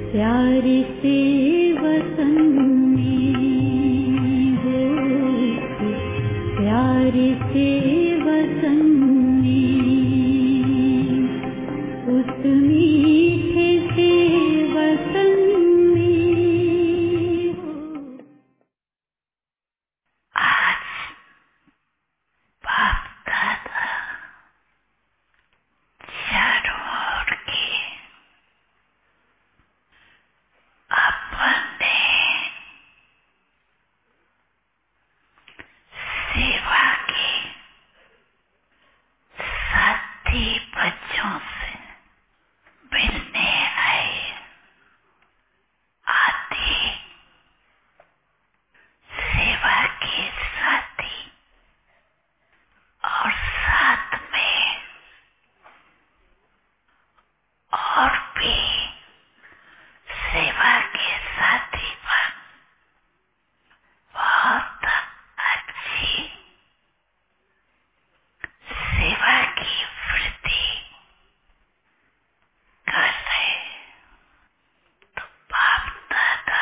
प्यार से वतन में हो, प्यार से वतन में, उस मीठे से वतन में हो। आज बाप दादा चारों ओर के अपने सेवा के साथी बच्चों से मिलने आए। आदि सेवा के साथी और साथ में और भी सेवा के साथी बहुत अच्छी सेवा की वृद्धि कर रहे। तो बाप दादा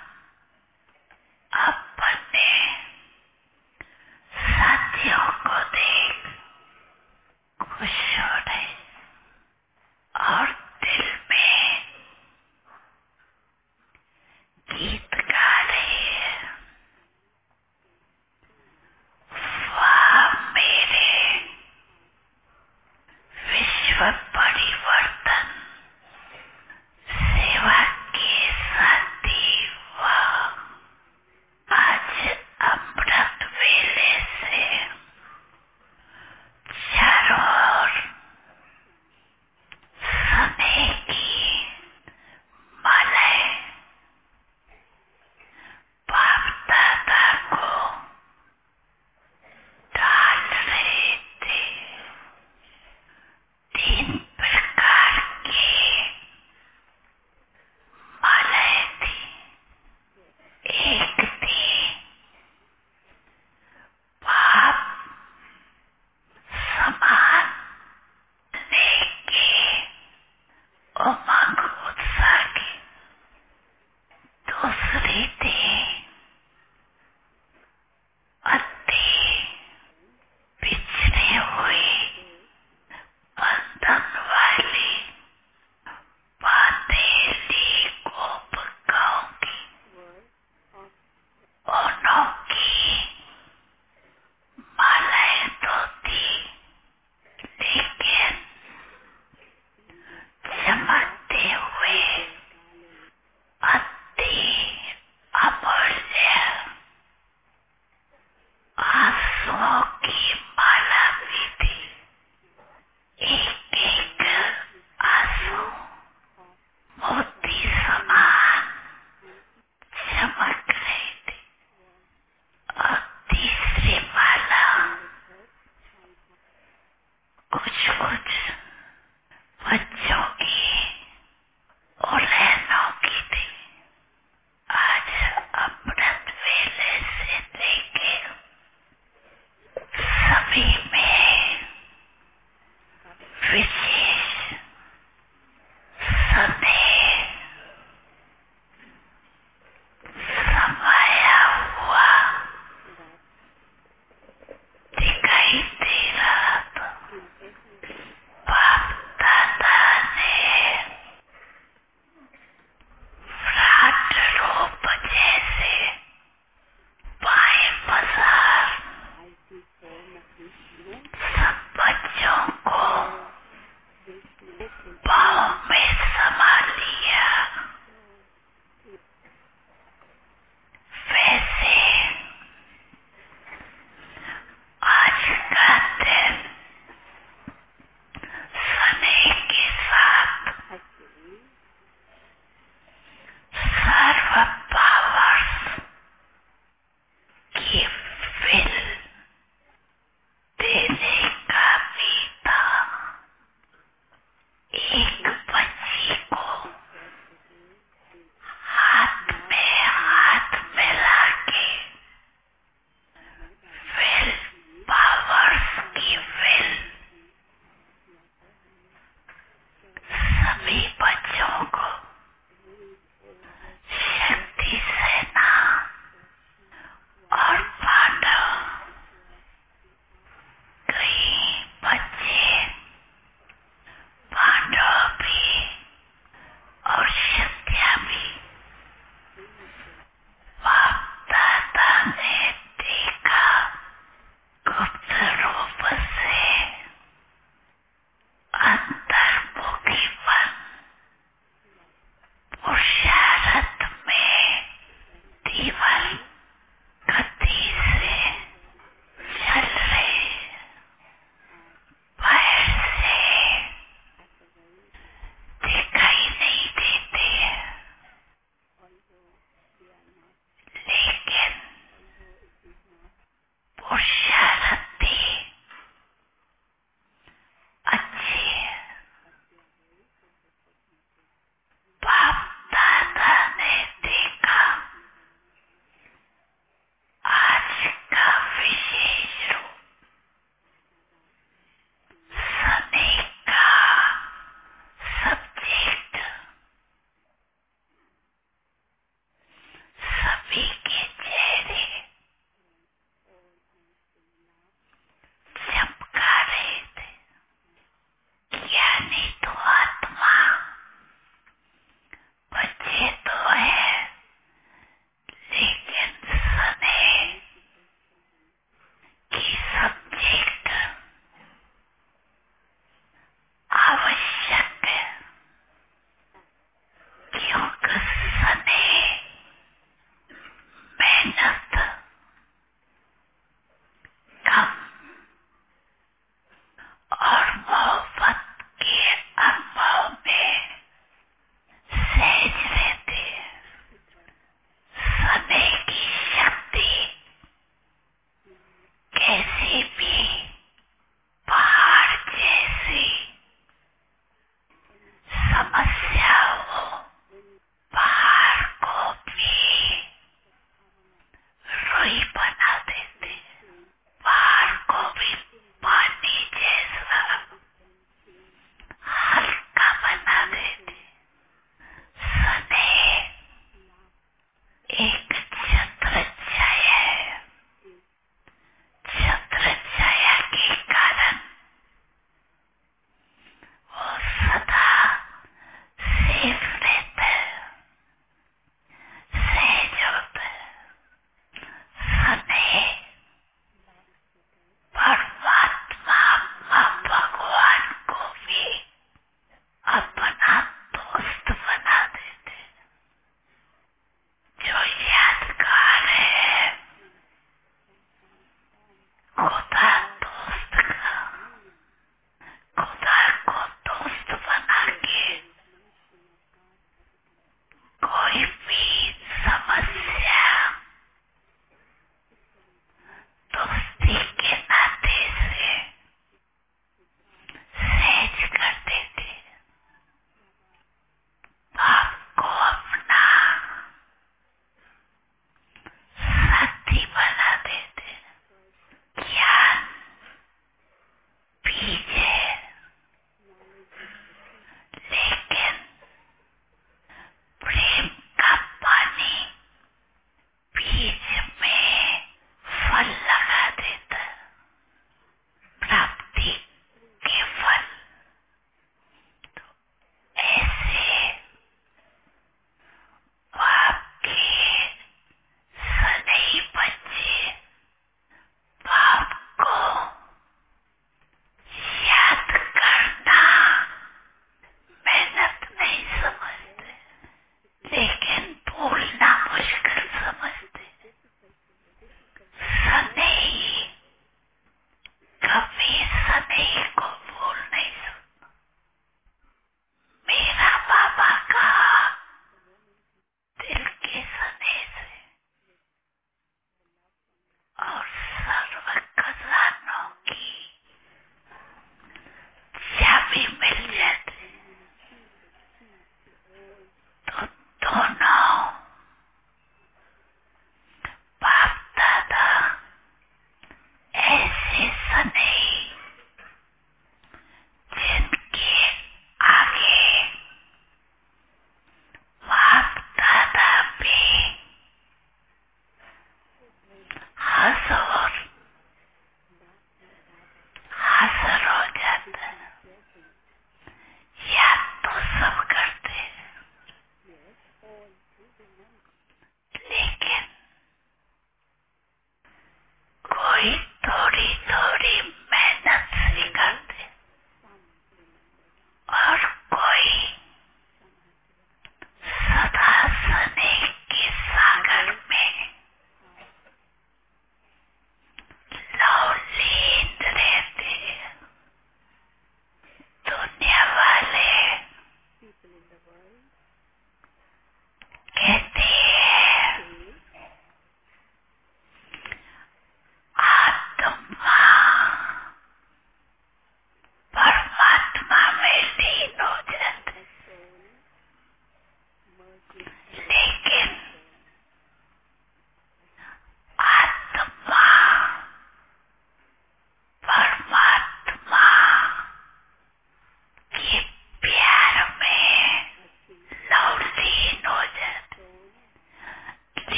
अपने साथियों को देख खुश हो रहे और दिल में गीत गा रहे हैं। वाह मेरे विश्व परिवर्तन सेवा के साथी, वाह आज अमृत वेले से चारों ओर समय की मालाएं बाप दादा को डाल रहे थे। 3 प्रकार की मालाएं थी। एक थी पाप समान लेके उमंग उत्साह की। दूसरी थी अति पिछड़े हुए बंधन वाली बातेली गोप गाँव की अनोखी मालाएं तो थी, लेकिन चमकते हुए अति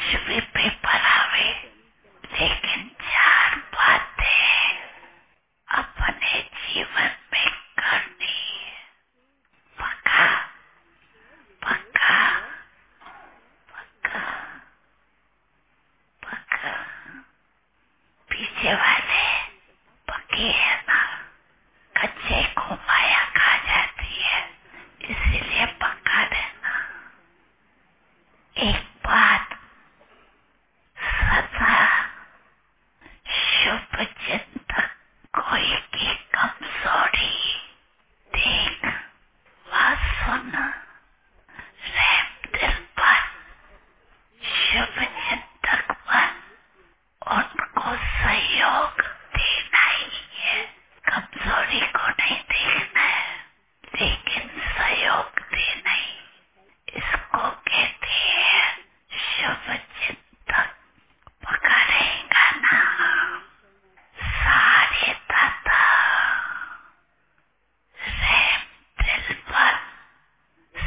भी पेपर आवे, लेकिन चार बातें अपने जीवन में करनी है। पक्का पक्का पक्का पक्का। पीछे वाले पक्के है ना, कच्चे को माया खा जाती है, इसीलिए पक्का रहना। एक बात सदा शुभ चिंतक कोई की कमजोरी देख व सुन, रहम दिल पर शुभ चिंतक बन, उनको सहयोग देना ही है। कमजोरी को नहीं देखना है, लेकिन सहयोग देना ही, इसको कहते हैं शुभ चिंतक। पकड़ेगा ना सारे दाता, रहम दिल पर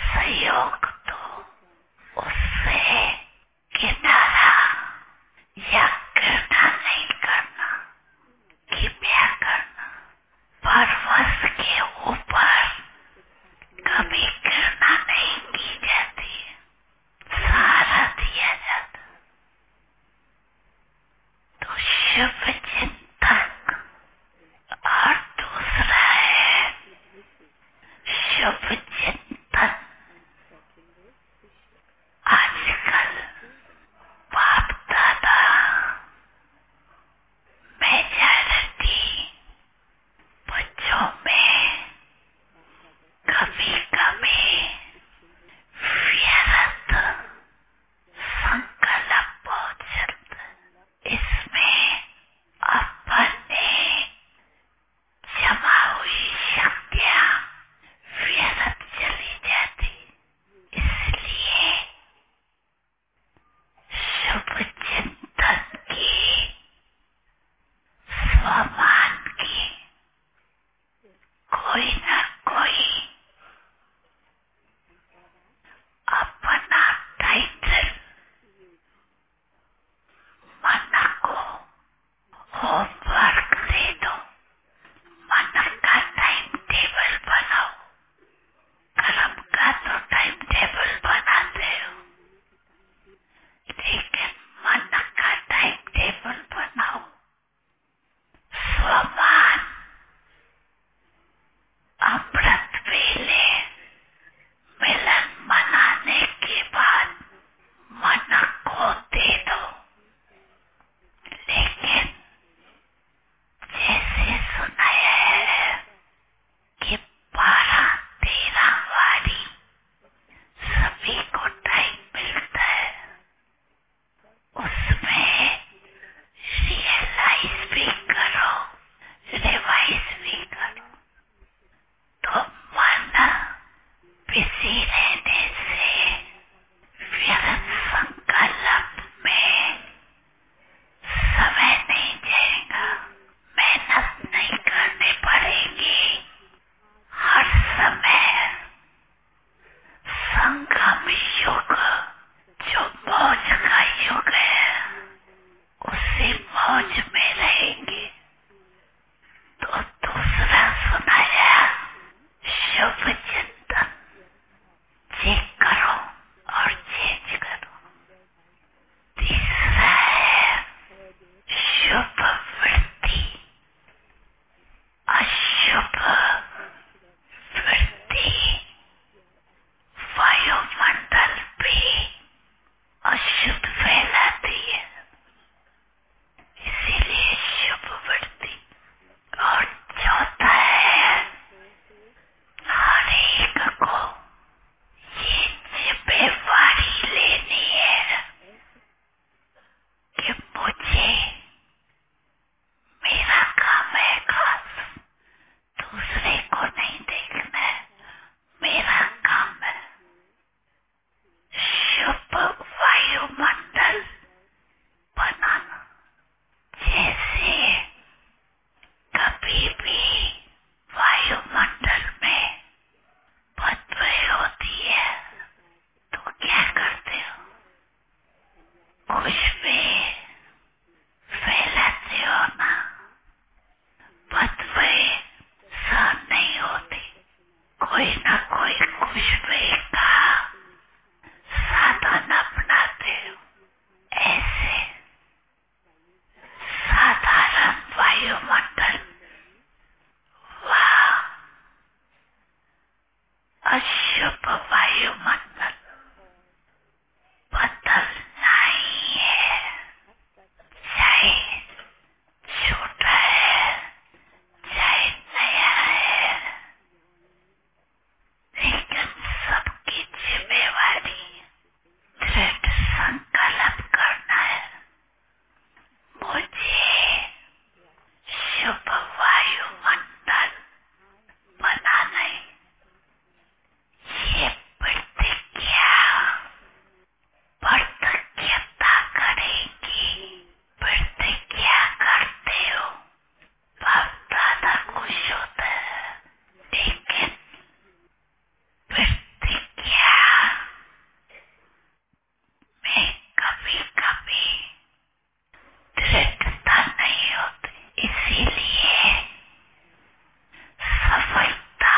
वायुमंडल बदलना ही है, चाहे छोटा है चाहे नया है, लेकिन सबकी जिम्मेवारी दृढ़ संकल्प करना है। मुझे शुभ वायुमंडल बनाना है। ये प्रतिज्ञा प्रतिज्ञता करेगी। प्रतिज्ञा करते हो बहुत ज्यादा खुश होता है, लेकिन प्रतिज्ञा में कभी कभी दृढ़ता नहीं होती। इसीलिए सफलता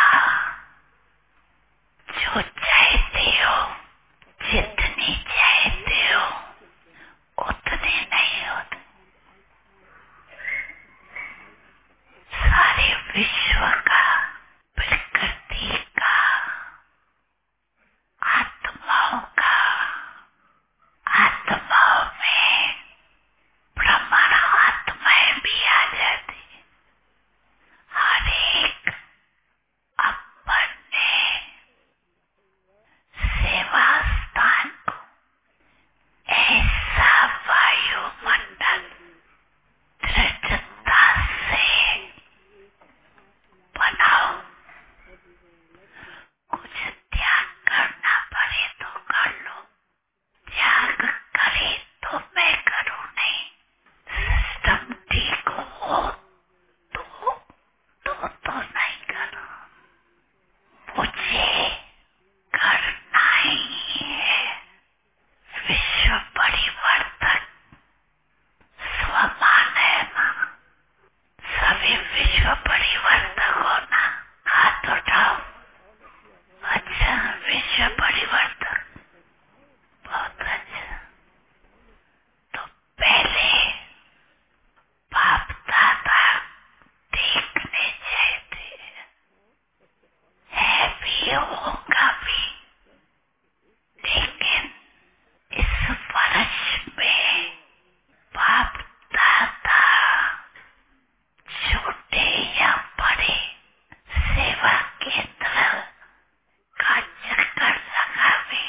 जो चाहते हो, जितनी चाहते हो, उतने नहीं होते। सारे विश्व का, प्रकृति का, आत्माओं का, आत्माओं में ब्रह्मण आत्माएं भी आ जाती। हर एक अपने सेवा स्थान को ऐसा वायुमंडल दृढ़ता से बनाओ। कुछ त्याग करना पड़े तो कर लो, त्याग करे तो मैं करूं नहीं। सिस्टम ठीक हो तो नहीं करो। मुझे करना ही है। विश्व परिवर्तन स्वमान है ना। सभी विश्व परिवर्तक होना। हाथ उठाओ। अच्छा, विश्व परिवर्तक, बहुत अच्छा। तो पहले बाप दादा देखने चाहते है भी, होगा भी, लेकिन इस वर्ष में बाप दादा छोटे या बड़े सेवा केंद्र का चक्कर लगावे।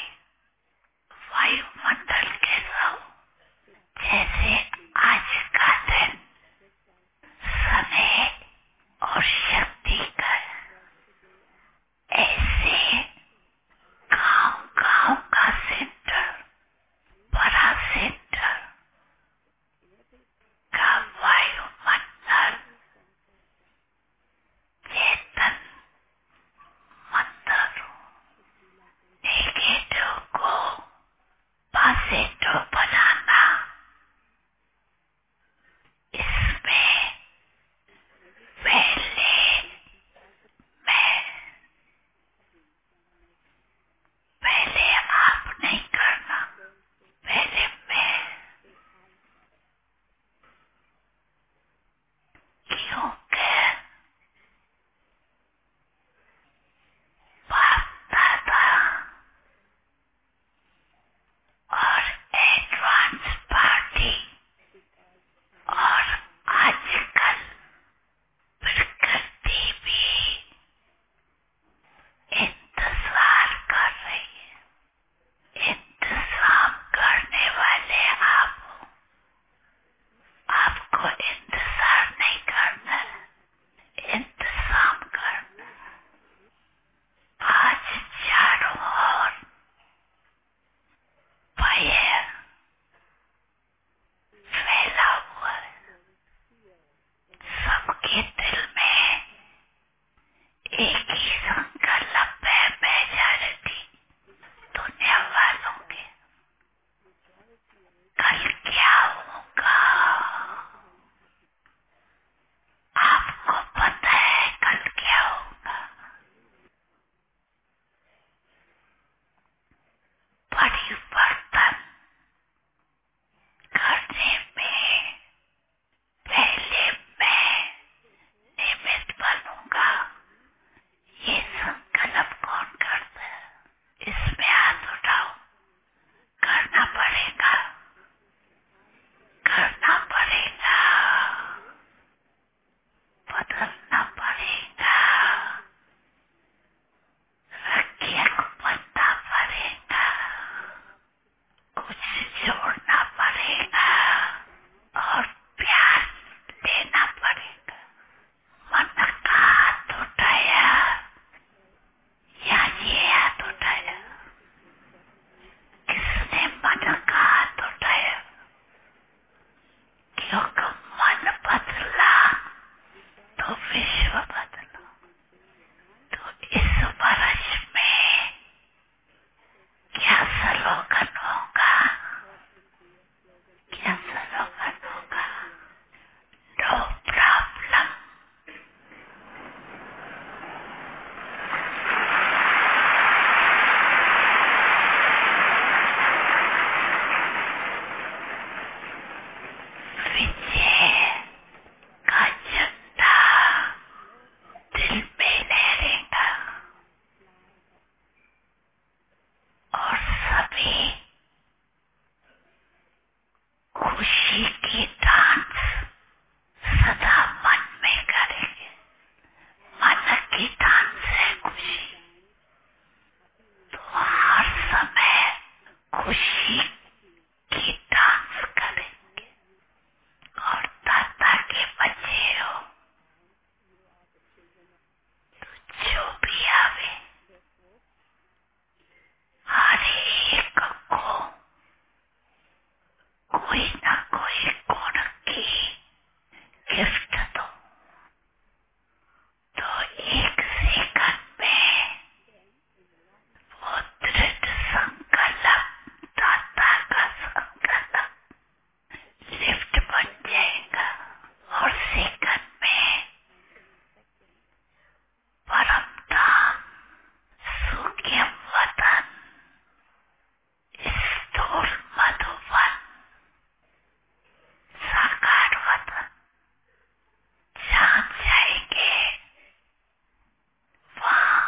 खुशी की डांस करेंगे। और दाता के बच्चे हो, जो भी आवे हर एक को कोई ना कोई गुण की गिफ्ट दो। तो एक सेकंड में वो दृढ़ संकल्प, दाता का संकल्प लिफ्ट बन जाएगा और सेकंड में परम धाम, सूक्ष्म वतन, स्थूल मधुवन, साकार वतन जान जाएंगे। वहाँ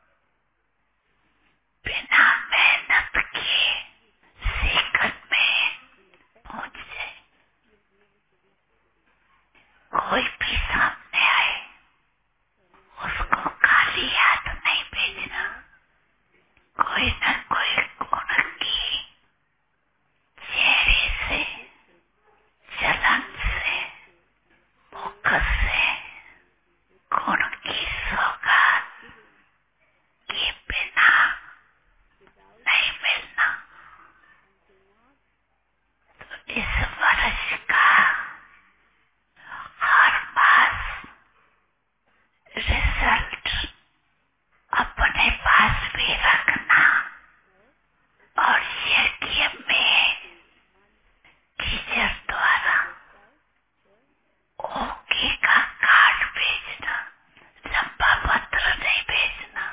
बिना मेहनत किए सेकंड में पहुंच जाए। कोई भी सामने आए उसको खाली हाथ नहीं भेजना। कोई न कोई गुण की चेहरे से, चलन से, मुख से गुण की सौगात के बिना नहीं मिलना। तो इस वर्ष का हर मास रिजल्ट अपने पास भी रखना और यज्ञ में टीचर द्वारा ओके का कार्ड भेजना। लंबा पत्र नहीं भेजना,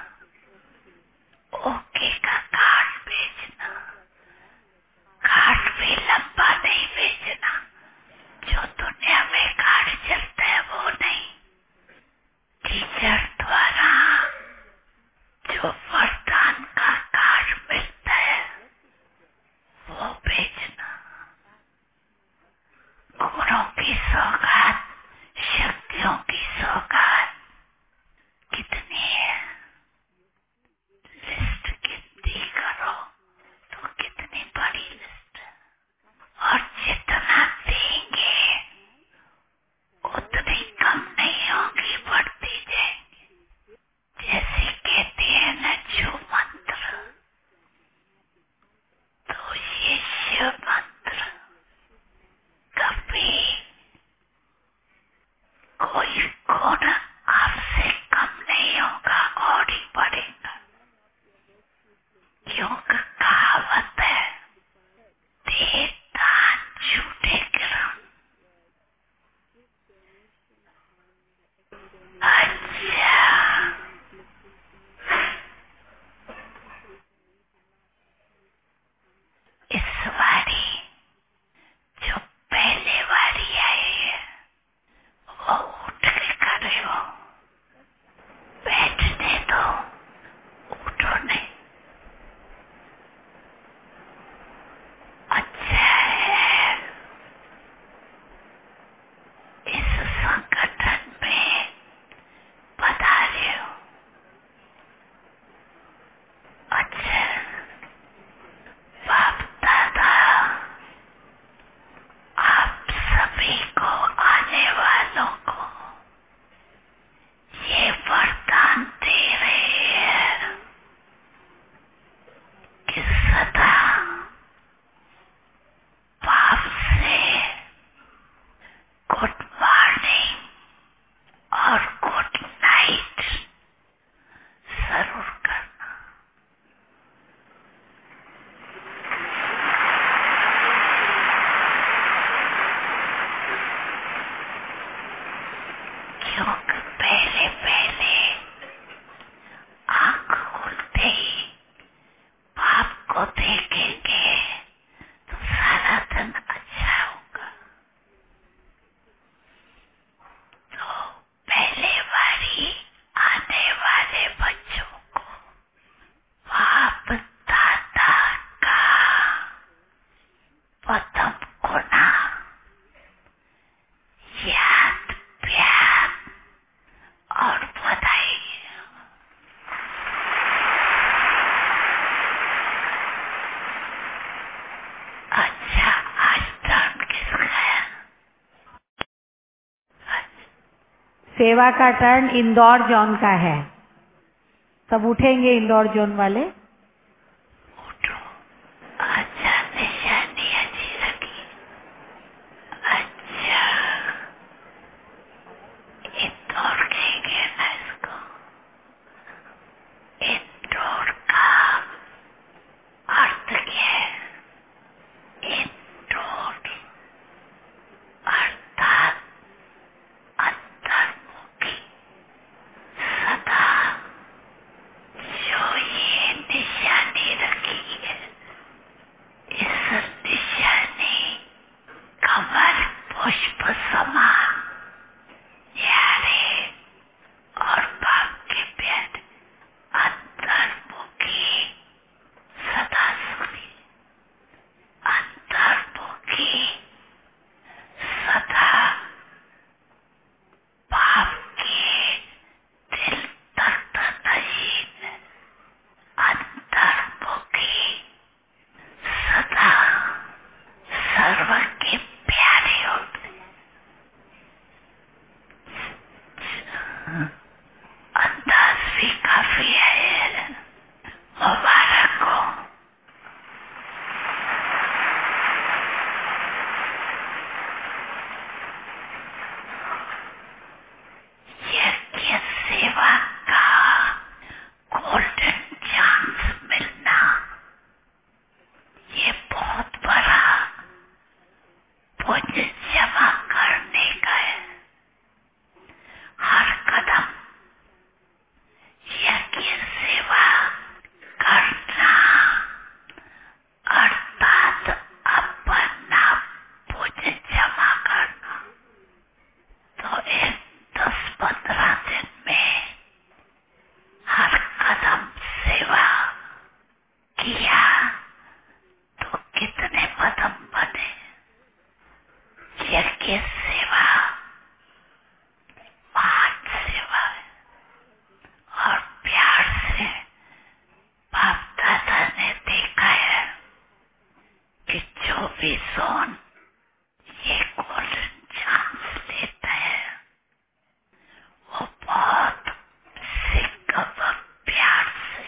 ओके का कार्ड भेजना। कार्ड भी लंबा नहीं भेजना, जो दुनिया में कार्ड चलता है वो नहीं। टीचर द्वारा जो वरदान का कार्ड मिलता है वो भेजना। गुणों की सौगात, शक्तियों की सौगात कितनी है? लिस्ट गिनती करो तो कितनी बड़ी लिस्ट है। और जितना देंगे उतनी कम नहीं होगी, बढ़ती जाएंगी। जैसे कहते हैं न जो मंत्र, तो ये शिव मंत्र कभी कोई गुण आपसे कम नहीं होगा और ही बढ़ेगा। क्योंकि कहावत है, दे दान झूठे ग्रहण। अच्छा, इस बारी जो पहले बारी आई है वो उठ के खड़े हो, बैठने दो, उठो नहीं। अच्छा है इस संगठन में पधारे हो। अच्छा, बाप दादा आप सभी को, आने वालों को ये वरदान दे रहे हैं कि सदा बाप से गुड मॉर्निंग और गुड नाइट जरूर करना। क्योंकि पहले पहले आंख खुलते ही बाप को देखेंगे तो सारा दिन अच्छा होगा। तो पहले बारी आने वाले बच्चों को बाप दादा का प्रथम गुना याद, प्यार और बधाई। सेवा का टर्न इंदौर जोन का है। तब उठेंगे इंदौर जोन वाले। उठो, अच्छा निशानी अच्छी रखी। अच्छा, इंदौर कहेंगे ना इसको। इंदौर का अर्थ क्या है? इंदौर अर्थात अंतर्मुखी। सदा जो ये निशानी रखी है, इस निशानी कमल पुष्प समान न्यारे और भाग्य प्यारे अंतर्मुखी। सदा सुनी अंतर्मुखी, सदा भाव के दिल तक नशीन अंतर्मुखी, सदा सर्व के प्यारे होते। अंदाज भी काफी है, मुबारक हो। यज्ञ सेवा का गोल्डन चांस मिलना, ये बहुत बड़ा पुण्य जमा करने का है। हर कदम यज्ञ सेवा करना अर्थात अपना पुण्य जमा करना। तो एक 10-15 दिन में हर कदम सेवा किया तो कितने कदम बने। यज्ञ सेवा महान सेवा है और प्यार से बाप दादा ने देखा है कि जो भी सोन ये गोल्डन चांस लेता है वो बहुत सिक और प्यार से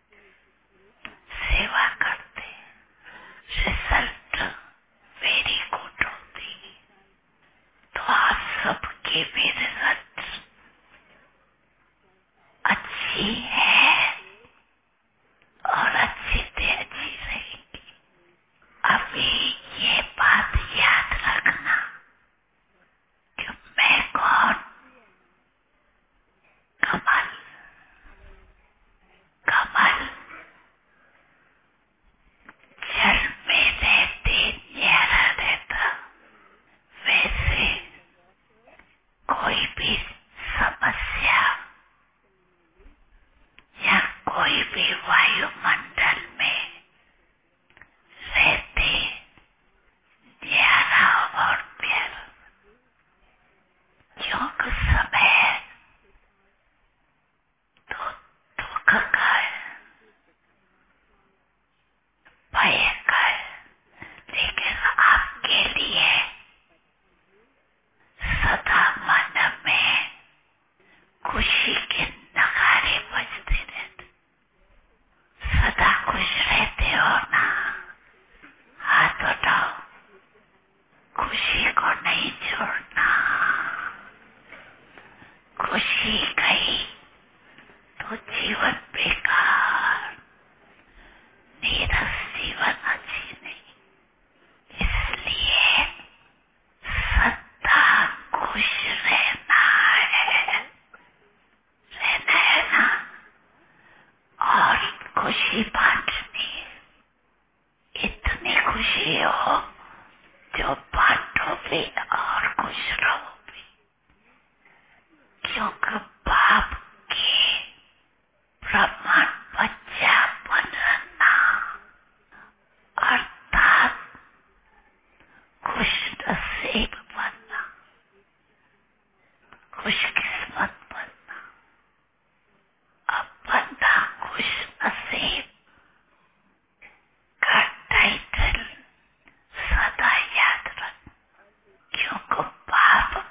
सेवा करते। रिजल्ट वेरी गुड होती। तो आप सबकी भी रिजल्ट अच्छी है और अच्छी से अच्छी रहेगी। अभी ये बात याद रखना कि मैं कौन? कमल। कमल जल में रहते न्यारा रहता। वैसे कोई भी समस्या या कोई भी वायुमंडल में रहते न्यारा और प्यारा। योग समय तो दुख का है, भय का है, लेकिन आपके लिए सदा मन में खुशी के नगारे बजते रहते। सदा खुश रहते हो ना? हाथ उठाओ, खुशी को नहीं छोड़ना। खुशी गई तो जीवन बेकार, नीरस जीवन अच्छी नहीं। इसलिए सदा खुश रहना है ना, और खुशी बांटनी है। इतनी खुशी हो जो बांटो भी और खुश रहो भी, क्योंकि बाप के ब्रह्मांड बच्चा बनना अर्थात खुश नसीब बनना, खुशकिस्मत बनना। अब बंदा खुश नसीब का टाइटल सदा याद रख, क्योंकि बाप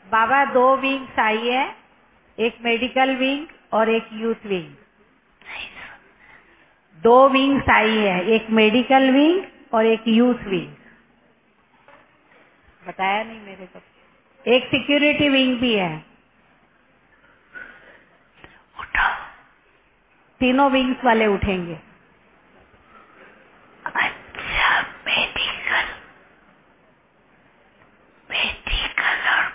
बाबा 2 विंग्स आई है, एक मेडिकल विंग और एक यूथ विंग। 2 विंग्स आई है, एक मेडिकल विंग और एक यूथ विंग। बताया नहीं मेरे को। एक सिक्योरिटी विंग भी है। उठाओ। तीनों विंग्स वाले उठेंगे। अच्छा, मेडिकल और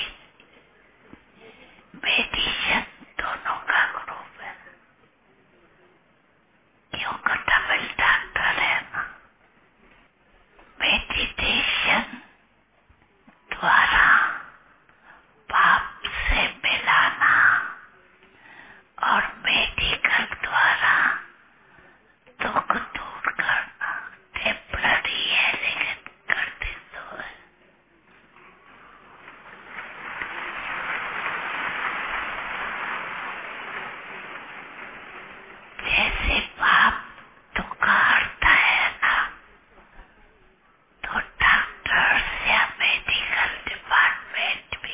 मेडिशन दोनों का ग्रुप है, क्योंकि डबल डॉक्टर है ना। मेडिटेशन द्वारा पाप से मिलाना और मेडिकल द्वारा दुख दूर करना टेम्पररी है, लेकिन करते तो है। जैसे पाप दुख हरता है ना, तो डॉक्टर्स या मेडिकल डिपार्टमेंट भी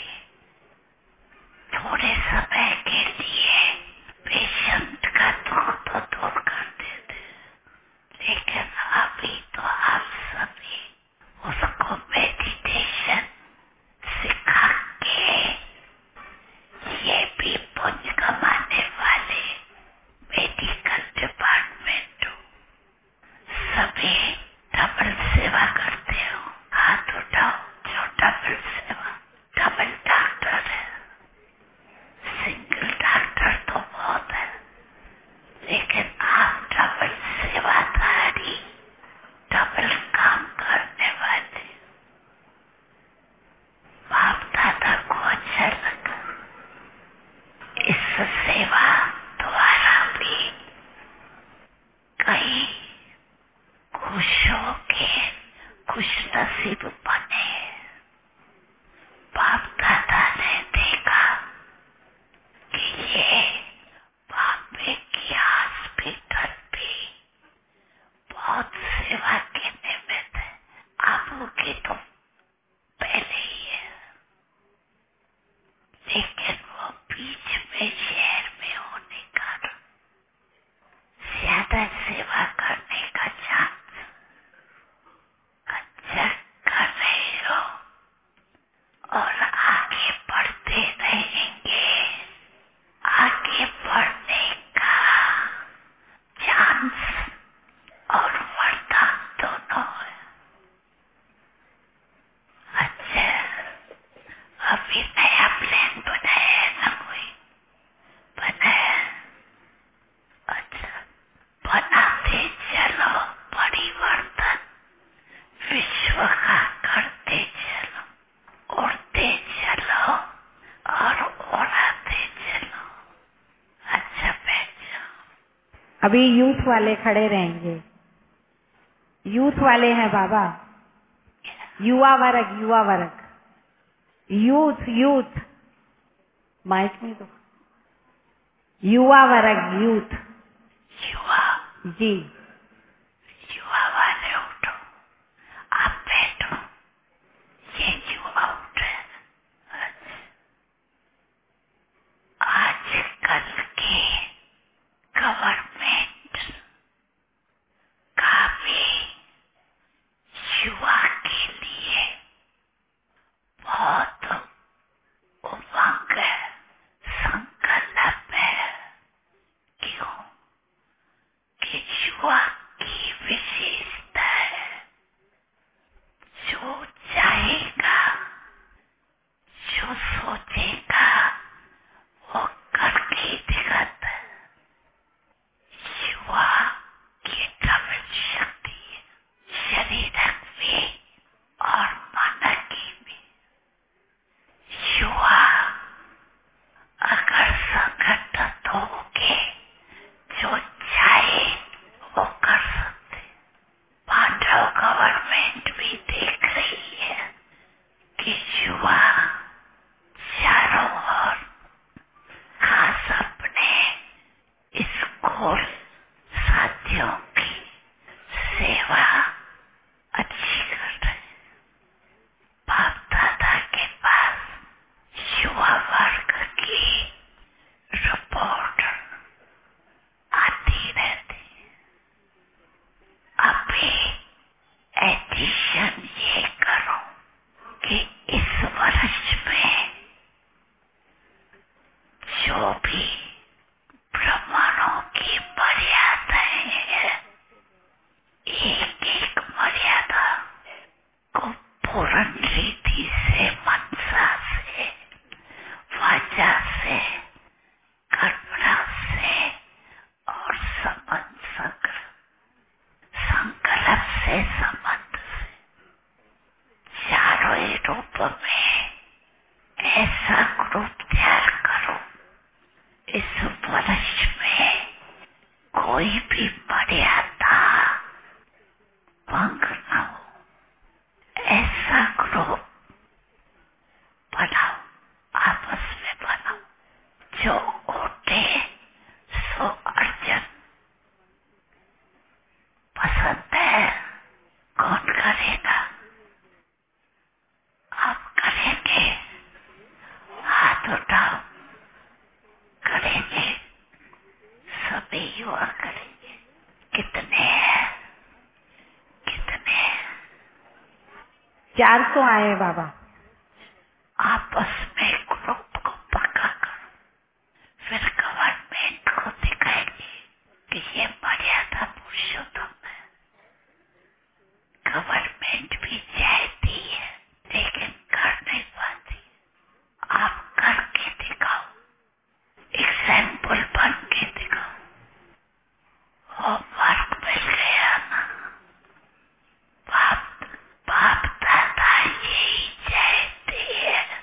थोड़े समय के लिए पेशेंट का दुख तो दूर कर देते, लेकिन अभी तो आप सभी उसको मेडिटेशन सिखा के ये भी पुण्य कमाने वाले मेडिकल डिपार्टमेंट हो, सभी डबल सेवा करते हो। हाथ उठाओ जो डबल सेवा, डबल डॉक्टर है। सिंगल डॉक्टर तो बहुत है, लेकिन आप डबल सेवाधारी, डबल काम करने वाले। बाप दादा को अच्छा लगा इस सेवा द्वारा भी कई खुशों के खुश नसीब बने। बाप दादा ने देखा कि ये बॉम्बे की हॉस्पिटल भी बहुत सेवा के निमित्त है। आपकी तो पहले ही है, लेकिन वो बीच में शहर में होने का ज्यादा सेवा करने का चांस। अच्छा कर रहे हो और आगे बढ़ते रहेंगे। आगे बढ़ने का चांस और वरदान दोनों है। अच्छा, अभी नया प्लान बनाया है ना कोई? बनाया? अच्छा, बनाते चलो, परिवर्तन विश्व का करते चलो, उड़ते चलो और उड़ाते चलो। अच्छा, बैठ जाओ। अभी यूथ वाले खड़े रहेंगे। यूथ वाले हैं बाबा, युवा वर्ग, युवा वर्ग, यूथ यूथ, माइक में तो युवा वर्ग, यूथ युवा जी। युवा वाले उठो, आप बैठो, ये युवा उठे। आजकल के गवर्नमेंट का भी युवा के लिए बहुत उमंग है, संकल्प है। क्यों? कि युवा की विशेषता है, जो चाहेगा, जो सोचेगा, वो करके दिखाता है। युवा की डबल शक्ति है, शरीर में और मन की भी। युवा अगर संगठित होके जो चाहे वो कर सकते। पांडव गवर्नमेंट भी देख रही है कि युवा चारों ऐसा ग्रुप तैयार करो इस वर्ष में कोई भी मर्यादा भंग न हो। ऐसा ग्रुप बनाओ, आपस में बनाओ। जो उठे सो अर्जन। पसंद है? कौन करेगा? आप करेंगे? हाथ उठाओ। करेंगे? सभी युवा करेंगे। कितने हैं? कितने? 400 आए बाबा। आपस में ग्रुप को पक्का करो, फिर गवर्नमेंट को दिखाएंगे कि ये मर्यादा पुरुषोत्तम है। गवर्नमेंट भी चाहती है लेकिन कर नहीं पाती। आप करके दिखाओ, एग्जाम्पल बन के दिखाओ। होमवर्क मिल गया ना। बाप बाप दादा यही चाहते हैं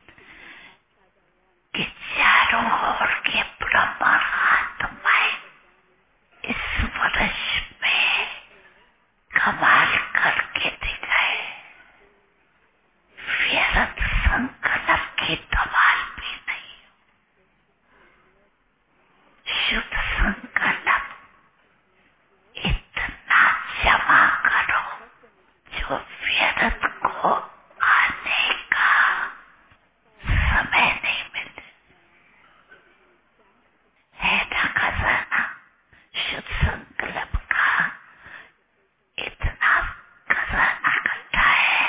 कि चारों ओर के ब्रह्मा आत्माएं इस वर्ष में कमाल करके दिखाए। व्यर्थ संकल्प की धमाल भी नहीं, शुद्ध संकल्प इतना जमा करो जो व्यर्थ को आने का समय नहीं मिले। है ना खजाना शुद्ध संकल्प का? इतना खजाना इकट्ठा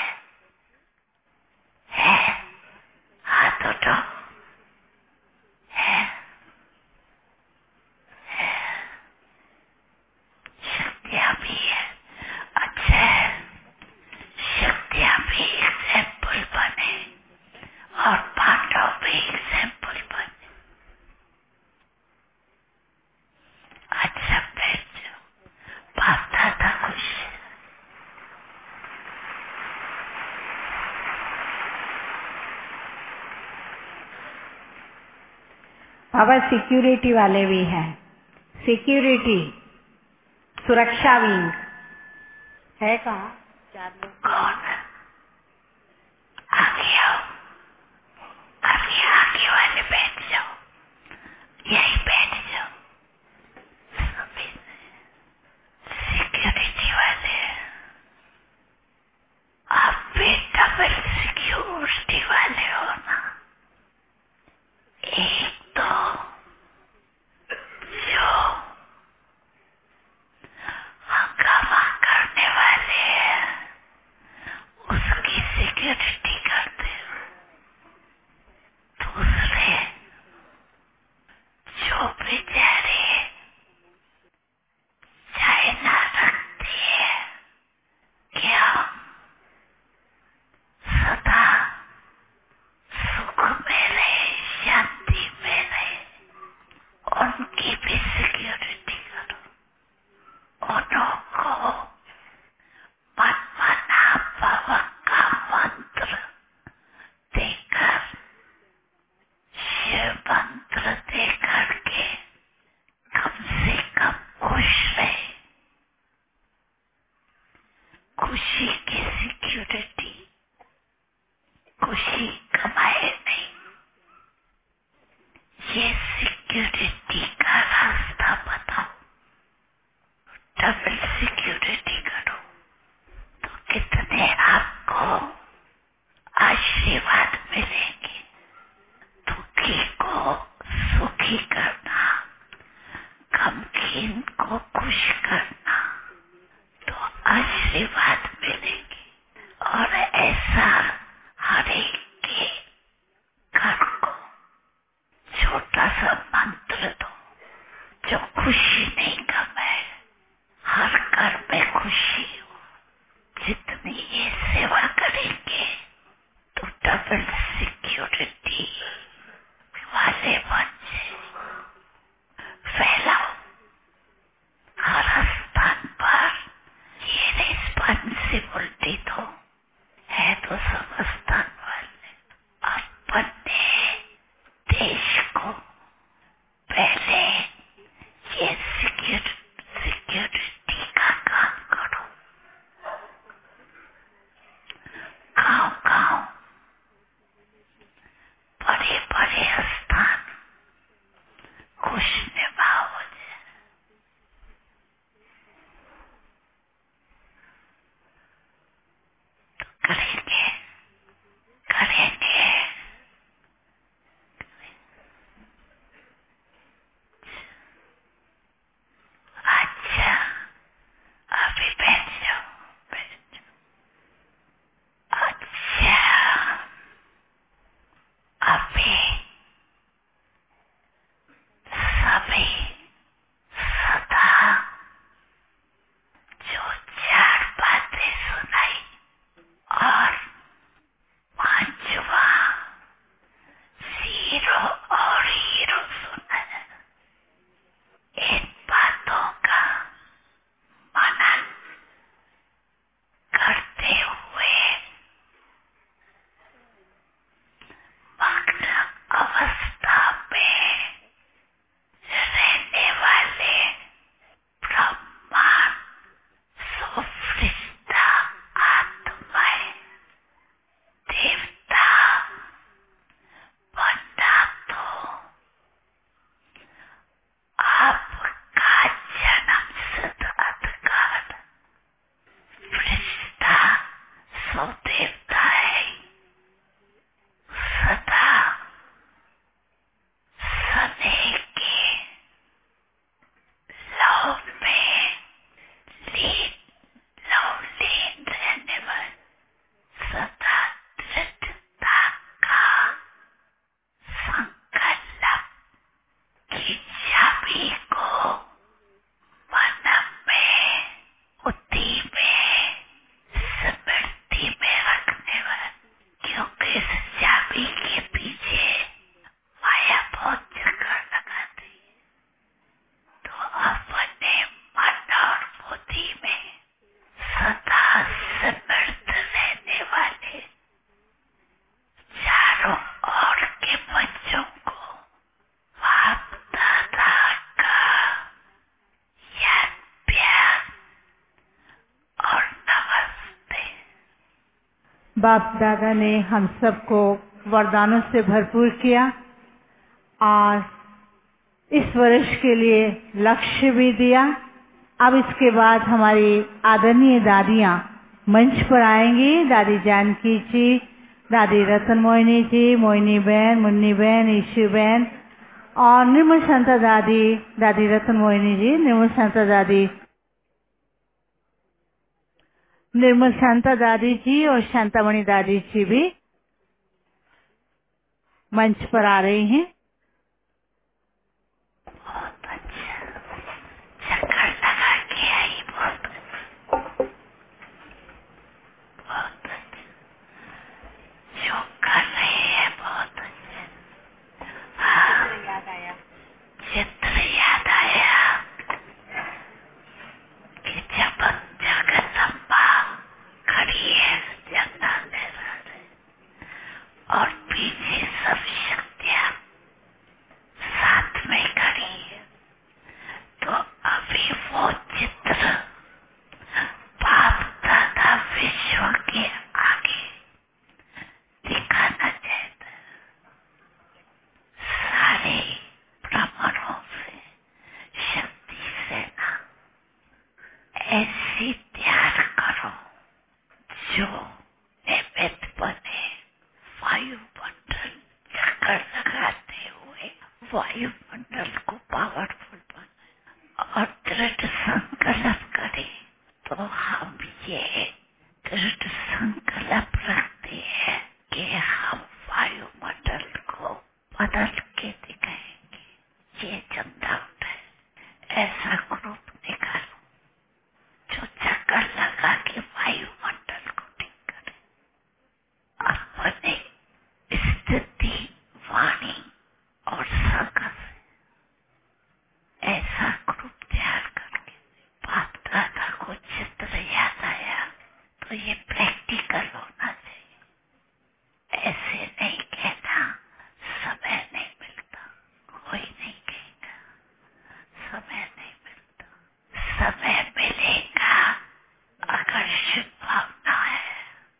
है? हाथ उठो। है शक्तियाँ भी है। अच्छा है, शक्तियाँ भी एग्जाम्पल बने और पांडव भी एग्जाम्पल बने। अच्छा बैठ जाओ। बाप दादा खुश है। बाबा सिक्योरिटी वाले भी हैं। सिक्योरिटी सुरक्षा विंग है कहाँ? 4 लोग। कौन? आगे आओ, आगे वाले बैठ जाओ, यही बैठ जाओ। सभी सिक्योरिटी वाले। आप भी डबल सिक्योरिटी वाले हो ना। एक तो जो हंगामा करने वाले हैं उसकी सिक्योरिटी करते हो। दूसरे जो बेचारे चाइना रखती है क्या सदा सुख में रहे, शांति में रहे, उनकी भी सिक्योरिटी करो। उन्हों को मनमाना पवन का मंत्र देकर, शिव मंत्र देकर के कम से कम खुश रहे। खुशी की सिक्योरिटी, खुशी कमाए नहीं, ये सिक्योरिटी का रास्ता बताओ। डबल सिक्योरिटी करो तो कितने आपको आशीर्वाद मिलेंगे। दुखी को सुखी करना, गमगीन को खुश करना, तो आशीर्वाद मिलेंगे। और ऐसा हर एक के घर को छोटा सा मंत्र दो जो खुशी नहीं कमाए, हर घर में खुशी हो। जितनी ये सेवा करेंगे तो डबल सिक्योरिटी बाप दादा ने हम सबको वरदानों से भरपूर किया और इस वर्ष के लिए लक्ष्य भी दिया। अब इसके बाद हमारी आदरणीय दादियाँ मंच पर आएंगी। दादी जानकी जी, दादी रतन मोहिनी जी, मोहिनी बहन, मुन्नी बहन, ईशु बहन और निर्मल शांता दादी, दादी रतन मोहिनी जी, निर्मल शांता दादी, निर्मल शांता दादी जी और शांतामणि दादी जी भी मंच पर आ रही हैं। बहुत अच्छा, चक्कर लगा के आई, बहुत अच्छा, जो कर रही है बहुत अच्छा। चित्र याद आया कि जब जगदम्बा खड़ी है झंडा लहरा रहे और पीछे सब शक्तियाँ साथ में खड़ी है, तो अभी वो चित्र बाप दादा विश्व के आगे दिखाना चाहता है। सारे ब्राह्मणों से शक्ति सेना ऐसी तैयार करो जो निमित्त बने वायुमंडल चक्कर लगाते हुए वायुमंडल को पावरफुल बने और दृढ़ संकल्प करें। तो हम ये दृढ़ संकल्प रखते हैं कि हम वायुमंडल को बदल के दिखाएंगे। ये झंडा उठाए, ऐसा ग्रुप निकालो जो चक्कर लगा के वायुमंडल को ठीक करे। अपने स्थिति, वाणी और संघ से ऐसा ग्रुप तैयार करके बाप दादा को चित्र याद आया, तो ये प्रैक्टिकल होना चाहिए। ऐसे नहीं कहना समय नहीं मिलता, कोई नहीं कहेगा समय नहीं मिलता, समय मिलेगा अगर शुभ भावना है।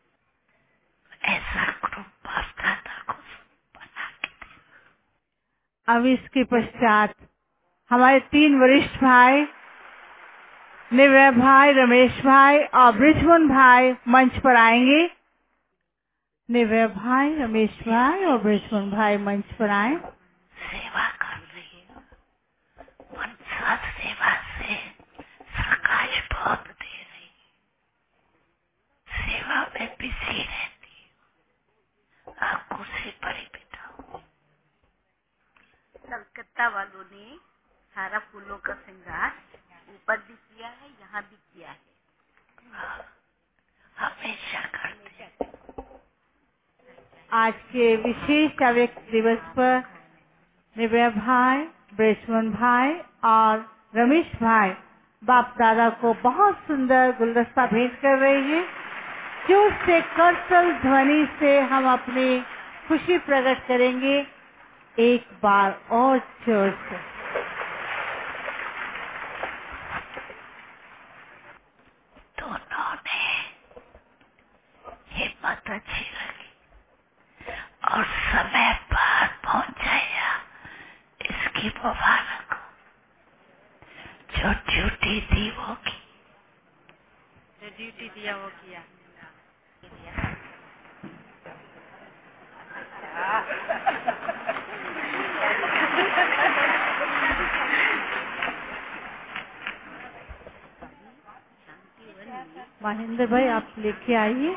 ऐसा ग्रुप बाप दादा को बना के देना। अब इसके पश्चात हमारे 3 वरिष्ठ भाई निवय भाई, रमेश भाई और ब्रिजमोहन भाई मंच पर आएंगे। निवय भाई, रमेश भाई और ब्रिजमोहन भाई मंच पर आए। सेवा कर रही हूँ, मनसा सेवा से प्रकाश बहुत दे रही, सेवा में बिजी रहती हूँ। आप कुर्सी पर ही बिठाओ। कलकत्ता वालों ने सारा फूलों का श्रृंगार ऊपर भी किया है, यहाँ भी किया है, हमेशा करते हैं। आज के विशेष अव्यक्त दिवस पर निवय भाई, ब्रिजमोहन भाई और रमेश भाई बाप दादा को बहुत सुंदर गुलदस्ता भेंट कर रहे हैं। जोर से करतल ध्वनि से हम अपनी खुशी प्रकट करेंगे। एक बार और जोर से। दोनों ने हिम्मत अच्छी रखी और समय पर पहुंचाया। इसकी मुबारक हो। जो ड्यूटी दी वो की, जो ड्यूटी दिया वो किया। महेंद्र भाई आप लेके आइए।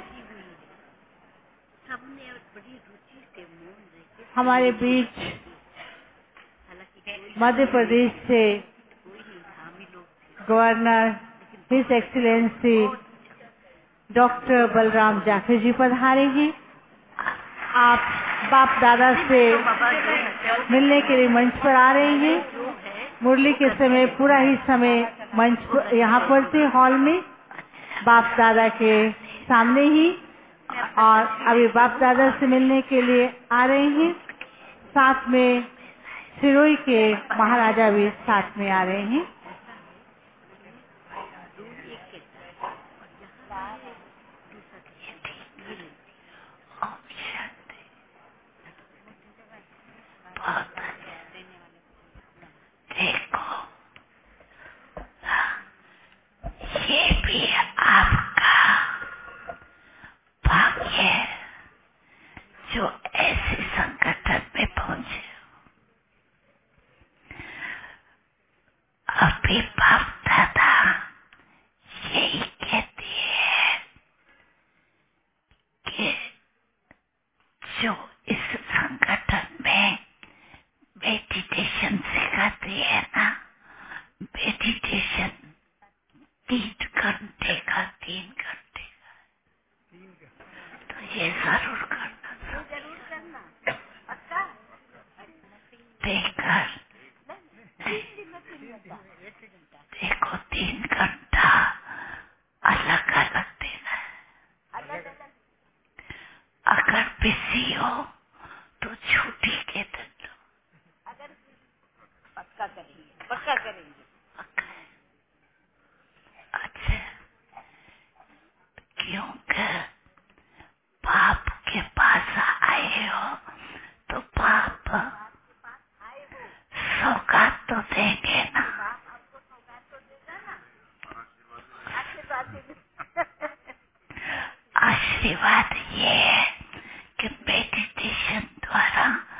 सबने बड़ी रुचि से मौन रह के हमारे बीच हालांकि मध्य प्रदेश से कोई नहीं था, हम ही लोग थे, governor his excellency doctor Balram Jakhar ji पधारे हैं। आप बाप दादा से मिलने के लिए मंच पर आ रहे हैं। मुरली के समय पूरा ही समय मंच पर यहाँ पर थे, हॉल में बाप दादा के सामने ही, और अभी बाप दादा से मिलने के लिए आ रहे हैं। साथ में सिरोही के महाराजा भी साथ में आ रहे हैं। संगठन में मेडिटेशन सिखाती है ना, मेडिटेशन 3 घंटे का तो ये जरूर करना, जरूर करना पक्का। देकर 3 घंटा देखो 3 घंटा अलग अलग देना है। अलग अलग अगर बिजी हो तो छुट्टी के दिन लो। अगर पक्का करेंगे, पक्का करेंगे। अच्छा, क्योंकि बाप के पास आए हो तो बाप सौगात तो देंगे ना। आपको सौगात तो देगा ना, आशीर्वाद देगा। आशीर्वाद ये है कि मेडिटेशन द्वारा